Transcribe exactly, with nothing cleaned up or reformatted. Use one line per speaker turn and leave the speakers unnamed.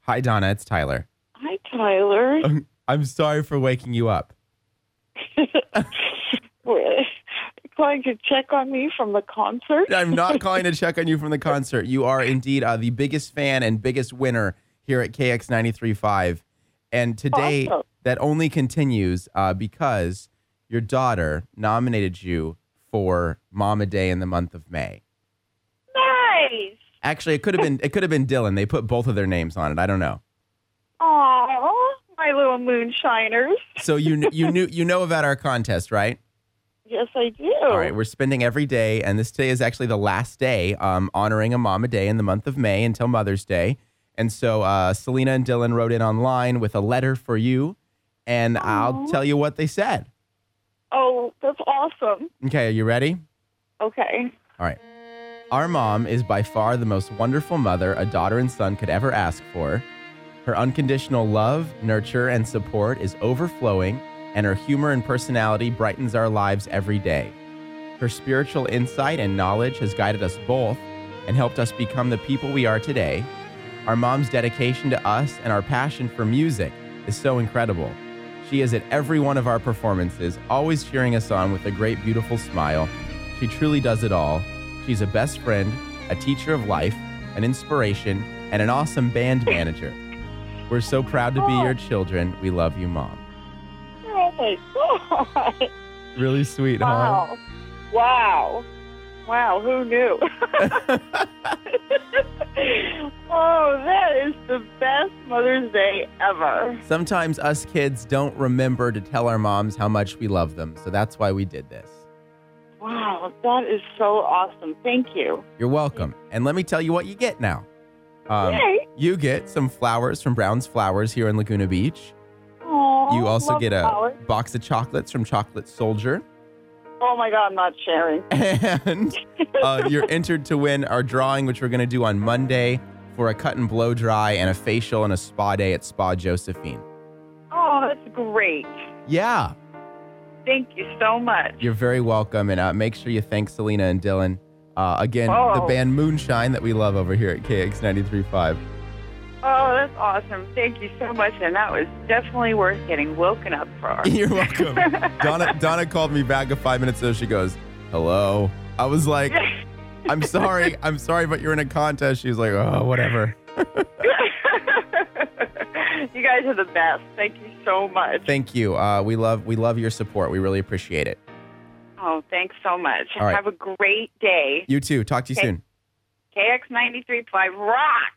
Hi, Donna. It's Tyler.
Hi, Tyler.
I'm sorry for waking you up.
Calling to check on me from the concert?
I'm not calling to check on you from the concert. You are indeed uh, the biggest fan and biggest winner here at K X ninety-three point five. And today,
Awesome.
that only continues uh, because your daughter nominated you for Mama Day in the month of May.
Nice.
Actually, it could have been it could have been Dylan. They put both of their names on it. I don't know.
Aw, my little moonshiners.
So you kn- you knew you know about our contest, right?
Yes, I do.
All right, we're spending every day, and this day is actually the last day, um, honoring a Mama Day in the month of May until Mother's Day. And so uh, Selena and Dylan wrote in online with a letter for you, and
Aww.
I'll tell you what they said.
Oh, that's awesome.
Okay, are you ready?
Okay.
All right. Our mom is by far the most wonderful mother a daughter and son could ever ask for. Her unconditional love, nurture, and support is overflowing, and her humor and personality brightens our lives every day. Her spiritual insight and knowledge has guided us both and helped us become the people we are today. Our mom's dedication to us and our passion for music is so incredible. She is at every one of our performances, always cheering us on with a great, beautiful smile. She truly does it all. She's a best friend, a teacher of life, an inspiration, and an awesome band manager. We're so proud to be your children. We love you, Mom.
Oh, my God.
Really sweet,
Wow.
huh?
Wow. Wow, who knew? Oh, that is the best Mother's Day ever.
Sometimes us kids don't remember to tell our moms how much we love them, so that's why we did this.
Wow, that is so awesome. Thank you.
You're welcome. And let me tell you what you get now. Um,
Yay.
you get some flowers from Brown's Flowers here in Laguna Beach.
Aw,
You also
love
get a
flowers.
box of chocolates from Chocolate Soldier.
Oh, my God, I'm not sharing.
And uh, you're entered to win our drawing, which we're going to do on Monday for a cut and blow dry and a facial and a spa day at Spa Josephine.
Oh, that's great.
Yeah,
Thank you so much.
you're very welcome. And uh, make sure you thank Selena and Dylan. Uh, again,
Oh.
the band Moonshine that we love over here at K X ninety-three point five.
Oh, that's awesome. Thank you so much. And that was definitely worth getting woken up for.
You're welcome. Donna Donna called me back a five minutes ago. She goes, hello. I was like, I'm sorry. I'm sorry, but you're in a contest. She was like, oh, whatever.
You guys are the best. Thank you so much.
Thank you. Uh, we love we love your support. We really appreciate it.
Oh, thanks so much.
All right.
Have a great day.
You too. Talk to you
Okay.
soon.
K X ninety-three point five rock.